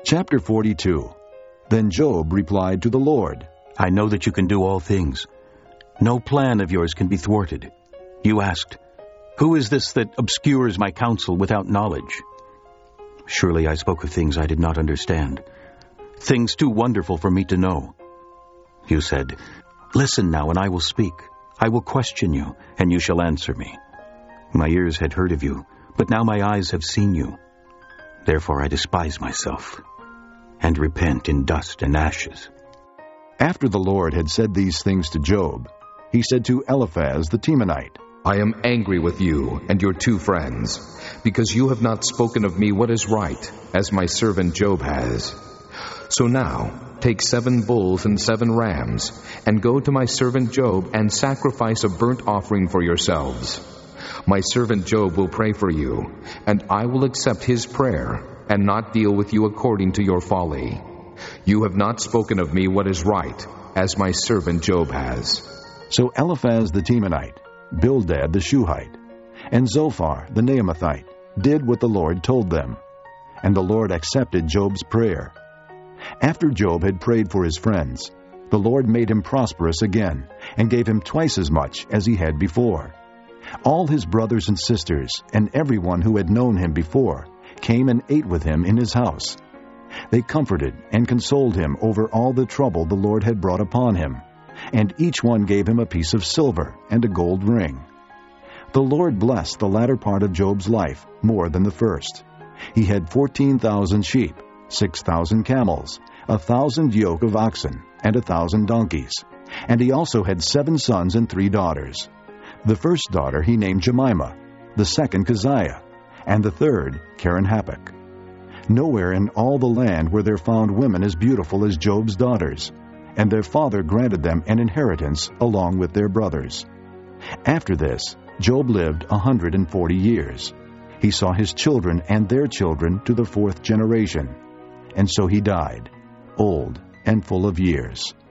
Chapter 42. Then Job replied to the Lord, I know that you can do all things. No plan of yours can be thwarted. You asked, Who is this that obscures my counsel without knowledge? Surely I spoke of things I did not understand, things too wonderful for me to know. You said, Listen now, and I will speak. I will question you, and you shall answer me. My ears had heard of you, but now my eyes have seen you. Therefore I despise myself, and repent in dust and ashes. After the Lord had said these things to Job, he said to Eliphaz the Temanite, I am angry with you and your 2 friends, because you have not spoken of me what is right, as my servant Job has. So now, take 7 bulls and 7 rams, and go to my servant Job and sacrifice a burnt offering for yourselves. My servant Job will pray for you, and I will accept his prayer, and not deal with you according to your folly. You have not spoken of me what is right, as my servant Job has. So Eliphaz the Temanite, Bildad the Shuhite, and Zophar the Naamathite did what the Lord told them, and the Lord accepted Job's prayer. After Job had prayed for his friends, the Lord made him prosperous again, and gave him twice as much as he had before. All his brothers and sisters, and everyone who had known him before, came and ate with him in his house. They comforted and consoled him over all the trouble the Lord had brought upon him, and each one gave him a piece of silver and a gold ring. The Lord blessed the latter part of Job's life more than the first. He had 14,000 sheep, 6,000 camels, 1,000 yoke of oxen, and 1,000 donkeys. And he also had 7 sons and 3 daughters. The first daughter he named Jemimah, the second Keziah, and the third Keren-Happuch. Nowhere in all the land were there found women as beautiful as Job's daughters, and their father granted them an inheritance along with their brothers. After this, Job lived 140 years. He saw his children and their children to the 4th generation, and so he died, old and full of years.